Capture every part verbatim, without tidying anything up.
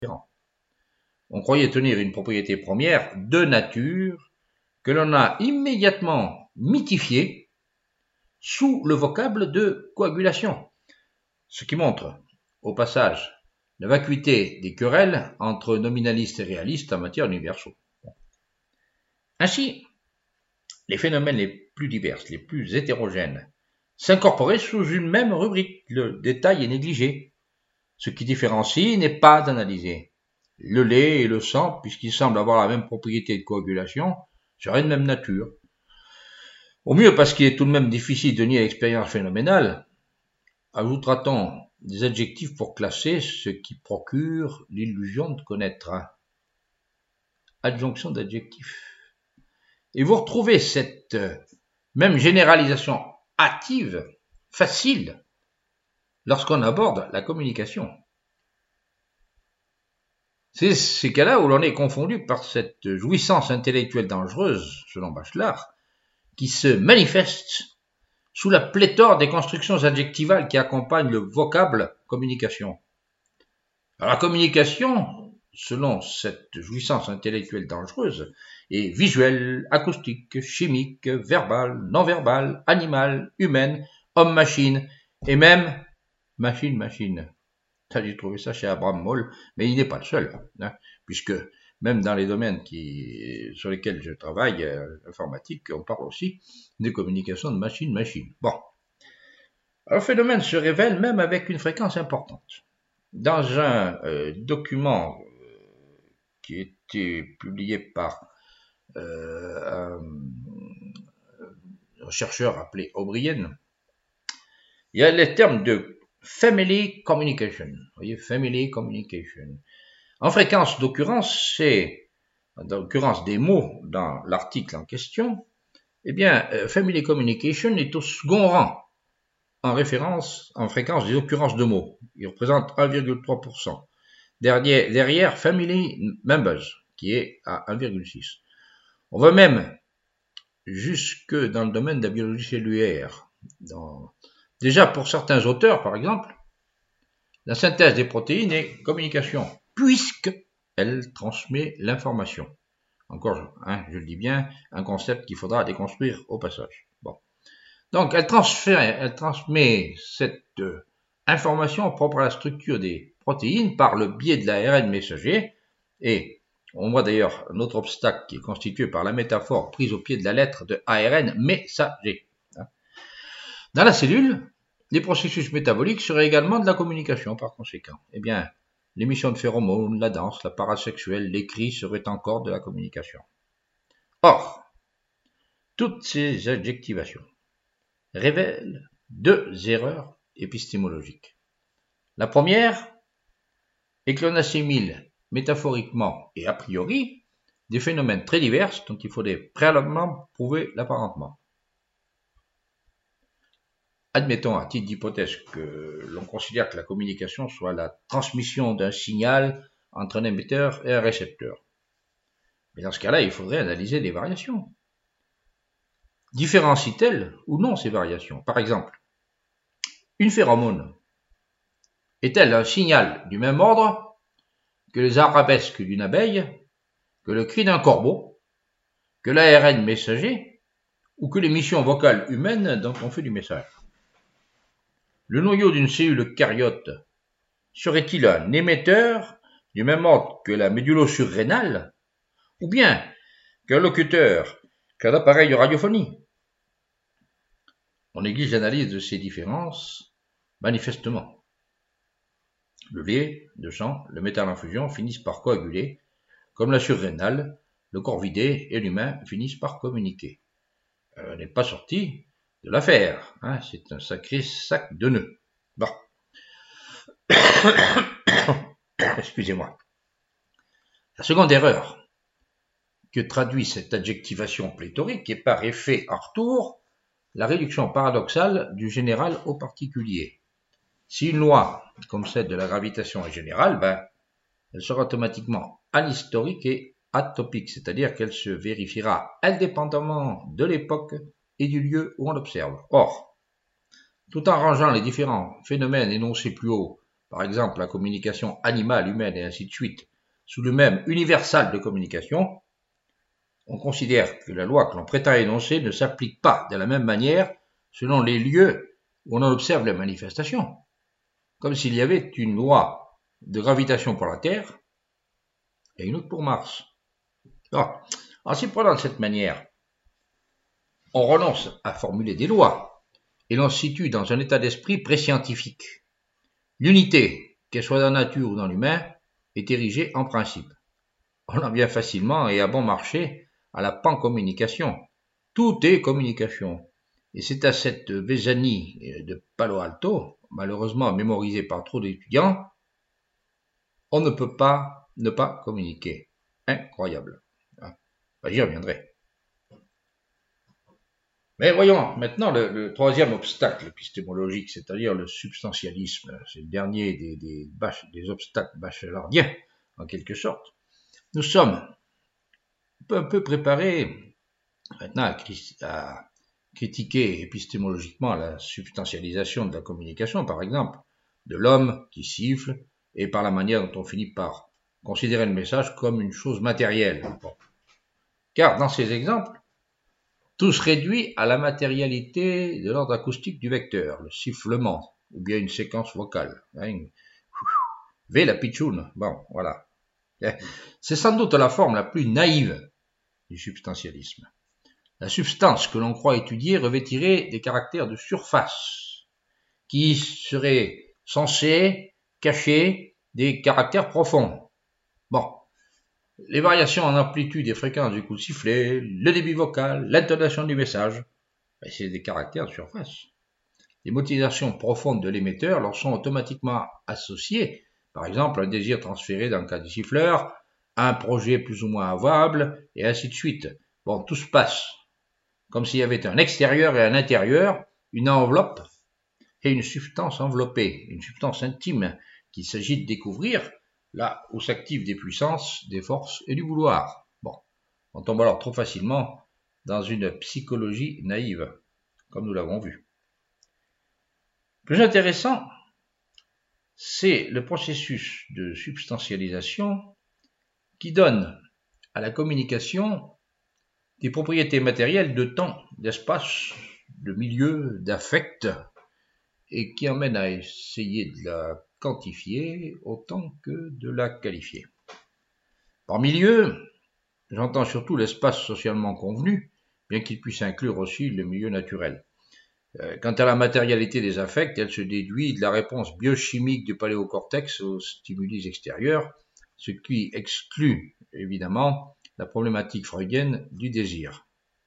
On croyait tenir une propriété première de nature que l'on a immédiatement mythifiée sous le vocable de coagulation, ce qui montre, au passage, la vacuité des querelles entre nominalistes et réalistes en matière d'universaux. Ainsi, les phénomènes les plus divers, les plus hétérogènes, s'incorporaient sous une même rubrique. Le détail est négligé. Ce qui différencie n'est pas analysé. Le lait et le sang, puisqu'ils semblent avoir la même propriété de coagulation, seraient de même nature. Au mieux, parce qu'il est tout de même difficile de nier l'expérience phénoménale, ajoutera-t-on des adjectifs pour classer ce qui procure l'illusion de connaître. Adjonction d'adjectifs. Et vous retrouvez cette même généralisation hâtive, facile, lorsqu'on aborde la communication. C'est ces cas-là où l'on est confondu par cette jouissance intellectuelle dangereuse, selon Bachelard, qui se manifeste sous la pléthore des constructions adjectivales qui accompagnent le vocable communication. Alors, la communication, selon cette jouissance intellectuelle dangereuse, est visuelle, acoustique, chimique, verbale, non-verbale, animale, humaine, homme-machine, et même machine-machine. J'ai trouvé ça chez Abraham Moll, mais il n'est pas le seul, hein, puisque même dans les domaines qui, sur lesquels je travaille, euh, informatique, on parle aussi de communication de machine-machine. Bon. Alors, le phénomène se révèle même avec une fréquence importante. Dans un euh, document euh, qui a été publié par euh, un, un chercheur appelé O'Brien, il y a les termes de family communication. Vous voyez, family communication. En fréquence d'occurrence, c'est, d'occurrence des mots dans l'article en question, eh bien, euh, family communication est au second rang en référence, en fréquence des occurrences de mots. Il représente un virgule trois pour cent. Derrière, derrière family members, qui est à un virgule six. On va même jusque dans le domaine de la biologie cellulaire. Dans... Déjà, pour certains auteurs, par exemple, la synthèse des protéines est communication, puisqu'elle transmet l'information. Encore, hein, je le dis bien, un concept qu'il faudra déconstruire au passage. Bon. Donc, elle, transfère, elle transmet cette euh, information propre à la structure des protéines par le biais de l'A R N messager. Et on voit d'ailleurs un autre obstacle qui est constitué par la métaphore prise au pied de la lettre de A R N messager. Dans la cellule, les processus métaboliques seraient également de la communication par conséquent. Eh bien, l'émission de phéromones, la danse, la parasexuelle, les cris seraient encore de la communication. Or, toutes ces adjectivations révèlent deux erreurs épistémologiques. La première est que l'on assimile métaphoriquement et a priori des phénomènes très divers dont il faudrait préalablement prouver l'apparentement. Admettons à titre d'hypothèse que l'on considère que la communication soit la transmission d'un signal entre un émetteur et un récepteur. Mais dans ce cas-là, il faudrait analyser les variations. Différencient-elles ou non ces variations? Par exemple, une phéromone est-elle un signal du même ordre que les arabesques d'une abeille, que le cri d'un corbeau, que l'A R N messager ou que l'émission vocale humaine dont on fait du message? Le noyau d'une cellule eucaryote serait-il un émetteur du même ordre que la médullo-surrénale, ou bien qu'un locuteur, qu'un appareil de radiophonie? On néglige l'analyse de ces différences, manifestement. Le lait, le sang, le métal en fusion finissent par coaguler, comme la surrénale, le corps vidé et l'humain finissent par communiquer. On n'est pas sorti de l'affaire, hein, c'est un sacré sac de nœuds. Bon. Excusez-moi. La seconde erreur que traduit cette adjectivation pléthorique est par effet en retour la réduction paradoxale du général au particulier. Si une loi, comme celle de la gravitation est générale, ben, elle sera automatiquement anhistorique et atopique, c'est-à-dire qu'elle se vérifiera indépendamment de l'époque et du lieu où on l'observe. Or, tout en rangeant les différents phénomènes énoncés plus haut par exemple la communication animale, humaine et ainsi de suite, sous le même universal de communication, on considère que la loi que l'on prétend énoncer ne s'applique pas de la même manière selon les lieux où on en observe les manifestations, comme s'il y avait une loi de gravitation pour la Terre et une autre pour Mars. Alors, en s'y prenant de cette manière, on renonce à formuler des lois et l'on se situe dans un état d'esprit pré-scientifique. L'unité, qu'elle soit dans la nature ou dans l'humain, est érigée en principe. On en vient facilement et à bon marché à la pancommunication. Tout est communication. Et c'est à cette Vézanie de Palo Alto, malheureusement mémorisée par trop d'étudiants, on ne peut pas ne pas communiquer. Incroyable. Enfin, j'y reviendrai. Mais voyons maintenant le, le troisième obstacle épistémologique, c'est-à-dire le substantialisme. C'est le dernier des, des, bâche, des obstacles bachelardiens, en quelque sorte. Nous sommes un peu, un peu préparés maintenant à, à critiquer épistémologiquement la substantialisation de la communication, par exemple, de l'homme qui siffle, et par la manière dont on finit par considérer le message comme une chose matérielle. Bon. Car dans ces exemples, tout se réduit à la matérialité de l'ordre acoustique du vecteur, le sifflement, ou bien une séquence vocale. Hein, V la pitchoune, bon, voilà. C'est sans doute la forme la plus naïve du substantialisme. La substance que l'on croit étudier revêtirait des caractères de surface, qui seraient censés cacher des caractères profonds. Bon, les variations en amplitude et fréquence du coup de sifflet, le débit vocal, l'intonation du message, c'est des caractères de surface. Les motivations profondes de l'émetteur leur sont automatiquement associées, par exemple un désir transféré dans le cas du siffleur, un projet plus ou moins avouable, et ainsi de suite. Bon, tout se passe comme s'il y avait un extérieur et un intérieur, une enveloppe et une substance enveloppée, une substance intime qu'il s'agit de découvrir, là où s'activent des puissances, des forces et du vouloir. Bon, on tombe alors trop facilement dans une psychologie naïve, comme nous l'avons vu. Le plus intéressant, c'est le processus de substantialisation qui donne à la communication des propriétés matérielles de temps, d'espace, de milieu, d'affect, et qui emmène à essayer de la quantifier autant que de la qualifier. Par milieu, j'entends surtout l'espace socialement convenu, bien qu'il puisse inclure aussi le milieu naturel. Quant à la matérialité des affects, elle se déduit de la réponse biochimique du paléocortex aux stimuli extérieurs, ce qui exclut évidemment la problématique freudienne du désir.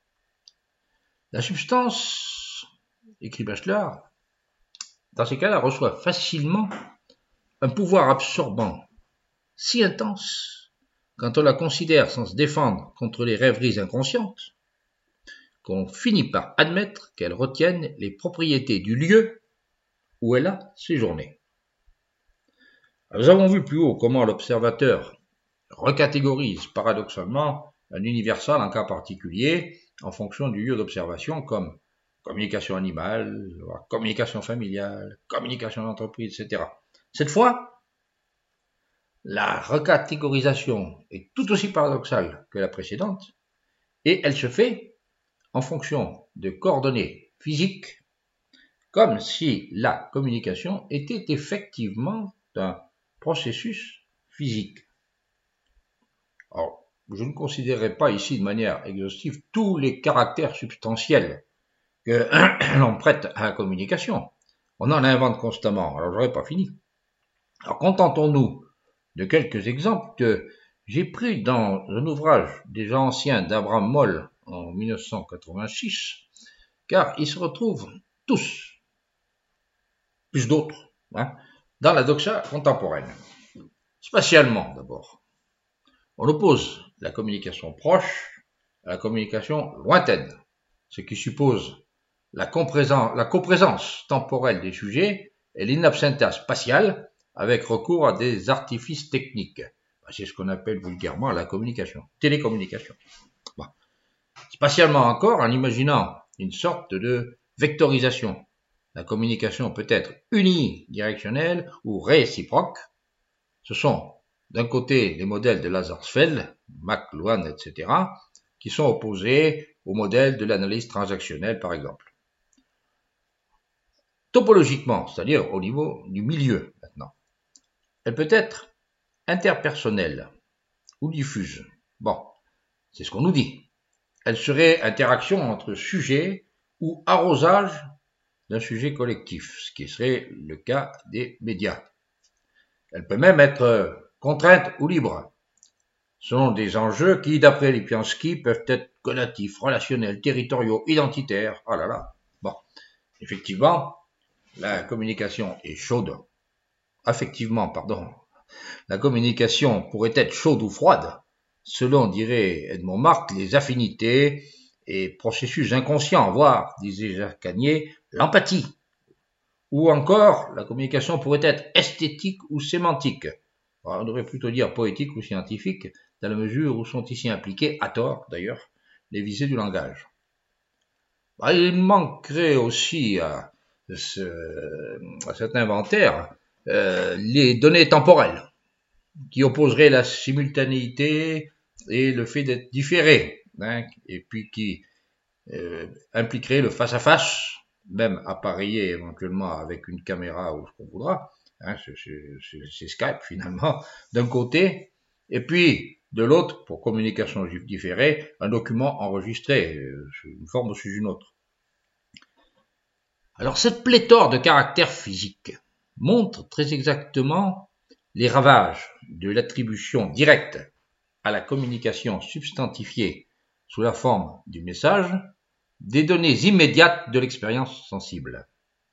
La substance, écrit Bachelard, dans ces cas-là reçoit facilement un pouvoir absorbant si intense quand on la considère sans se défendre contre les rêveries inconscientes, qu'on finit par admettre qu'elle retienne les propriétés du lieu où elle a séjourné. Nous avons vu plus haut comment l'observateur recatégorise paradoxalement un universal en cas particulier en fonction du lieu d'observation comme communication animale, communication familiale, communication d'entreprise, et cetera. Cette fois, la recatégorisation est tout aussi paradoxale que la précédente et elle se fait en fonction de coordonnées physiques, comme si la communication était effectivement un processus physique. Alors, je ne considérerai pas ici de manière exhaustive tous les caractères substantiels que l'on prête à la communication. On en invente constamment, alors j'aurais pas fini. Alors contentons-nous de quelques exemples que j'ai pris dans un ouvrage déjà ancien d'Abraham Moll en mille neuf cent quatre-vingt-six, car ils se retrouvent tous, plus d'autres, hein, dans la doxa contemporaine. Spatialement d'abord. On oppose la communication proche à la communication lointaine, ce qui suppose la, la coprésence temporelle des sujets et l'inabsentia spatiale avec recours à des artifices techniques. C'est ce qu'on appelle vulgairement la communication, télécommunication. Bon. Spatialement encore, en imaginant une sorte de vectorisation, La communication peut être unidirectionnelle ou réciproque. Ce sont d'un côté les modèles de Lazarsfeld, McLuhan, et cetera, qui sont opposés au modèle de l'analyse transactionnelle, par exemple. Topologiquement, c'est-à-dire au niveau du milieu maintenant, elle peut être interpersonnelle ou diffuse. Bon, c'est ce qu'on nous dit. Elle serait interaction entre sujets ou arrosage d'un sujet collectif, ce qui serait le cas des médias. Elle peut même être contrainte ou libre, selon des enjeux qui, d'après Lipinski, peuvent être conatifs, relationnels, territoriaux, identitaires. Oh là là. Bon, effectivement, la communication est chaude. Affectivement, pardon. La communication pourrait être chaude ou froide, selon, dirait Edmond Marc, les affinités et processus inconscients, voire, disait Jacques Cagnier, l'empathie. Ou encore, la communication pourrait être esthétique ou sémantique. Alors, on devrait plutôt dire poétique ou scientifique, dans la mesure où sont ici impliqués, à tort d'ailleurs, les visées du langage. Il manquerait aussi à, ce, à cet inventaire euh, les données temporelles, qui opposeraient la simultanéité et le fait d'être différé, hein, et puis qui euh, impliquerait le face-à-face, même appareillé éventuellement avec une caméra ou ce qu'on voudra, hein, c'est Skype finalement, d'un côté, et puis de l'autre, pour communication différée, un document enregistré, euh, sous une forme ou sous une autre. Alors cette pléthore de caractères physiques montre très exactement les ravages de l'attribution directe à la communication substantifiée sous la forme du message des données immédiates de l'expérience sensible.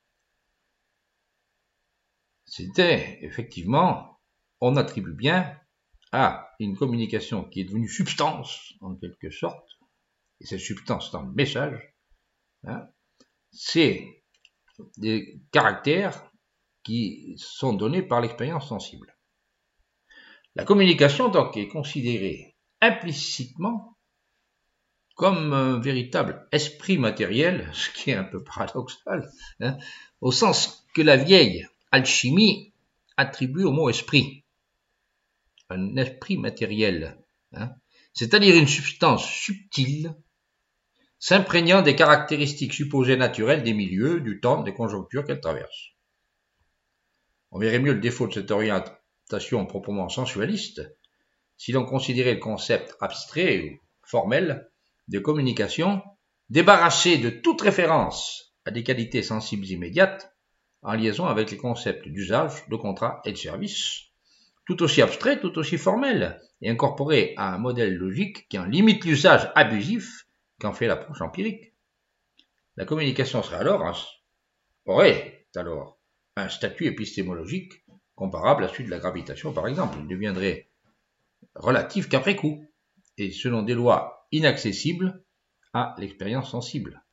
C'était effectivement, on attribue bien à une communication qui est devenue substance en quelque sorte, et cette substance dans le message, hein, c'est des caractères qui sont donnés par l'expérience sensible. La communication donc est considérée implicitement comme un véritable esprit matériel, ce qui est un peu paradoxal, hein, au sens que la vieille alchimie attribue au mot esprit, un esprit matériel, hein, c'est-à-dire une substance subtile, s'imprégnant des caractéristiques supposées naturelles des milieux, du temps, des conjonctures qu'elle traverse. On verrait mieux le défaut de cette orientation proprement sensualiste si l'on considérait le concept abstrait ou formel de communication débarrassé de toute référence à des qualités sensibles immédiates en liaison avec les concepts d'usage, de contrat et de service, tout aussi abstrait, tout aussi formel, et incorporé à un modèle logique qui en limite l'usage abusif qu'en fait l'approche empirique. La communication serait alors un, aurait alors un statut épistémologique comparable à celui de la gravitation par exemple. Il deviendrait relatif qu'après coup, et selon des lois inaccessibles à l'expérience sensible.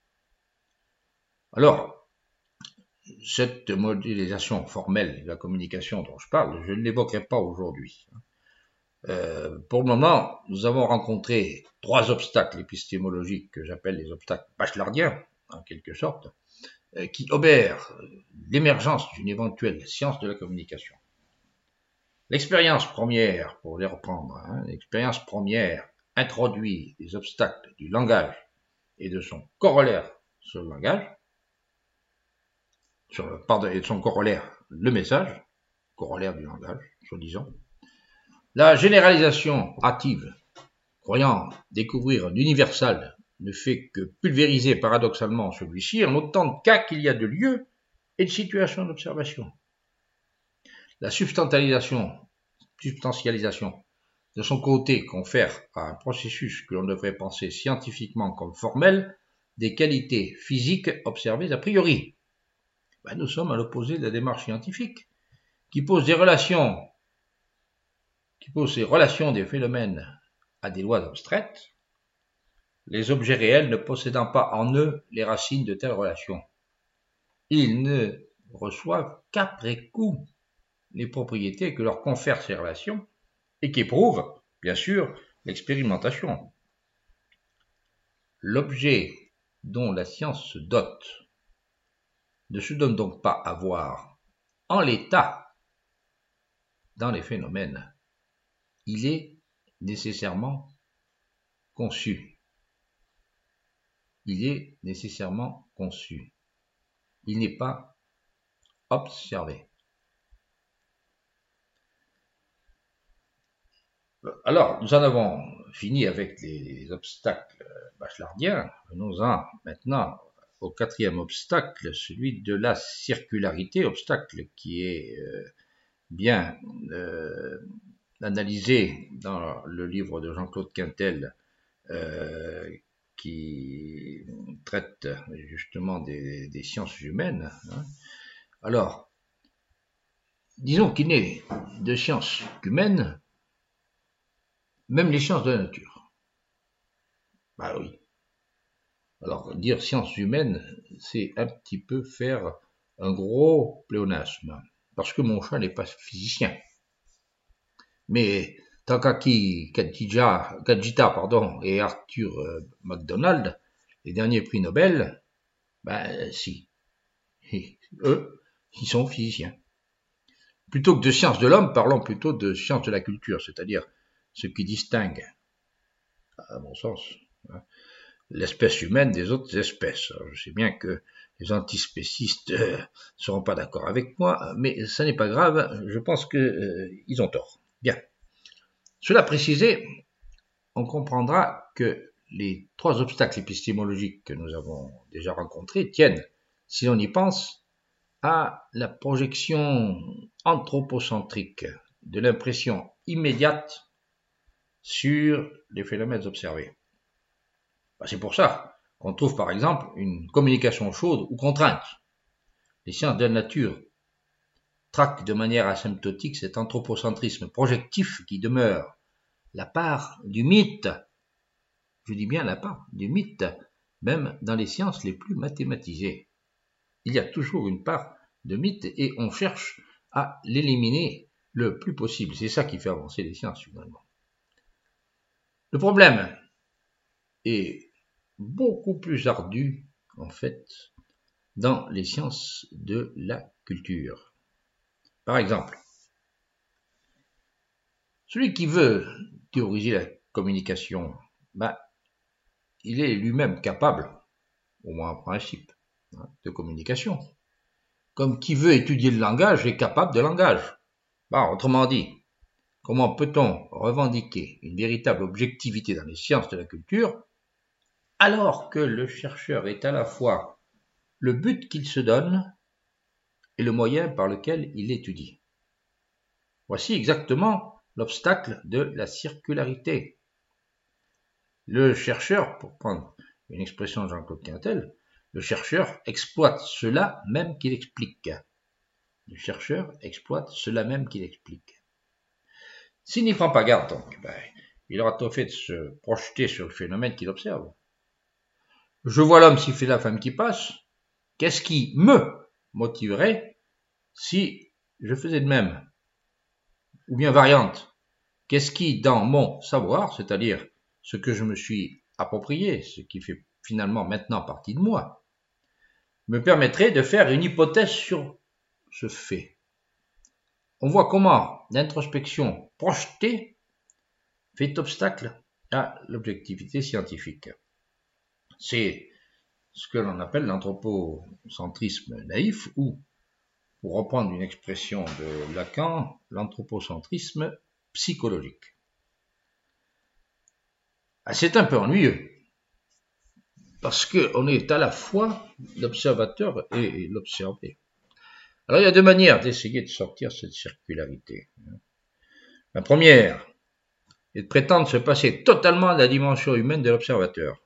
Alors, cette modélisation formelle de la communication dont je parle, je ne l'évoquerai pas aujourd'hui. Euh, pour le moment, nous avons rencontré trois obstacles épistémologiques que j'appelle les obstacles bachelardiens, en quelque sorte, euh, qui obèrent l'émergence d'une éventuelle science de la communication. L'expérience première, pour les reprendre, hein, l'expérience première introduit les obstacles du langage et de son corollaire sur le langage, sur le, pardon, et de son corollaire, le message, corollaire du langage, soi-disant. La généralisation hâtive, croyant découvrir un universal, ne fait que pulvériser paradoxalement celui-ci en autant de cas qu'il y a de lieux et de situations d'observation. La substantialisation, substantialisation de son côté confère à un processus que l'on devrait penser scientifiquement comme formel des qualités physiques observées a priori. Ben, nous sommes à l'opposé de la démarche scientifique qui pose des relations, qui pose ces relations des phénomènes à des lois abstraites, les objets réels ne possédant pas en eux les racines de telles relations. Ils ne reçoivent qu'après coup les propriétés que leur confèrent ces relations et qui prouvent, bien sûr, l'expérimentation. L'objet dont la science se dote ne se donne donc pas à voir en l'état dans les phénomènes. Il est nécessairement conçu. Il est nécessairement conçu. Il n'est pas observé. Alors, nous en avons fini avec les obstacles bachelardiens. Venons-en maintenant au quatrième obstacle, celui de la circularité, obstacle qui est euh, bien euh, analysé dans le livre de Jean-Claude Quintel euh, qui traite justement des, des sciences humaines. Hein. Alors, disons qu'il n'est de sciences humaines même les sciences de la nature. Bah oui. Alors, dire sciences humaines, c'est un petit peu faire un gros pléonasme, parce que mon chat n'est pas physicien. Mais Takaki Kajita, Kajita pardon, et Arthur MacDonald, les derniers prix Nobel, ben si. Et eux, ils sont physiciens. Plutôt que de sciences de l'homme, parlons plutôt de sciences de la culture, c'est-à-dire ce qui distingue, à mon sens, hein, l'espèce humaine des autres espèces. Alors, je sais bien que les antispécistes ne euh, seront pas d'accord avec moi, mais ça n'est pas grave, je pense qu'ils euh, ont tort. Bien. Cela précisé, on comprendra que les trois obstacles épistémologiques que nous avons déjà rencontrés tiennent, si l'on y pense, à la projection anthropocentrique de l'impression immédiate sur les phénomènes observés. C'est pour ça qu'on trouve par exemple une communication chaude ou contrainte. Les sciences de la nature traquent de manière asymptotique cet anthropocentrisme projectif qui demeure la part du mythe, je dis bien la part du mythe, même dans les sciences les plus mathématisées. Il y a toujours une part de mythe et on cherche à l'éliminer le plus possible. C'est ça qui fait avancer les sciences finalement. Le problème est beaucoup plus ardu, en fait, dans les sciences de la culture. Par exemple, celui qui veut théoriser la communication, ben, il est lui-même capable, au moins en principe, hein, de communication. Comme qui veut étudier le langage est capable de langage. Ben, autrement dit, comment peut-on revendiquer une véritable objectivité dans les sciences de la culture alors que le chercheur est à la fois le but qu'il se donne et le moyen par lequel il étudie. Voici exactement l'obstacle de la circularité. Le chercheur, pour prendre une expression de Jean-Claude Quintel, le chercheur exploite cela même qu'il explique. Le chercheur exploite cela même qu'il explique. S'il n'y prend pas garde, donc, ben, il aura tôt fait de se projeter sur le phénomène qu'il observe. Je vois l'homme siffler la femme qui passe. Qu'est-ce qui me motiverait si je faisais de même? Ou bien variante, qu'est-ce qui, dans mon savoir, c'est-à-dire ce que je me suis approprié, ce qui fait finalement maintenant partie de moi, me permettrait de faire une hypothèse sur ce fait? On voit comment l'introspection projetée fait obstacle à l'objectivité scientifique. C'est ce que l'on appelle l'anthropocentrisme naïf ou, pour reprendre une expression de Lacan, l'anthropocentrisme psychologique. Ah, c'est un peu ennuyeux, parce qu'on est à la fois l'observateur et l'observé. Alors il y a deux manières d'essayer de sortir cette circularité. La première est de prétendre se passer totalement de la dimension humaine de l'observateur.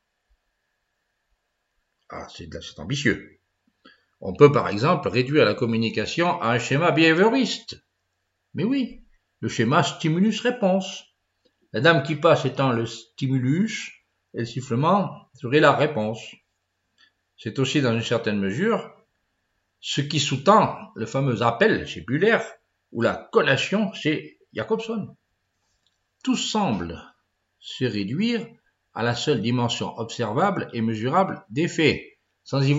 Ah, c'est ambitieux. On peut par exemple réduire la communication à un schéma behavioriste. Mais oui, le schéma stimulus-réponse. La dame qui passe étant le stimulus et le sifflement serait la réponse. C'est aussi dans une certaine mesure ce qui sous-tend le fameux appel chez Buller ou la collation chez Jacobson. Tout semble se réduire à la seule dimension observable et mesurable des faits, sans y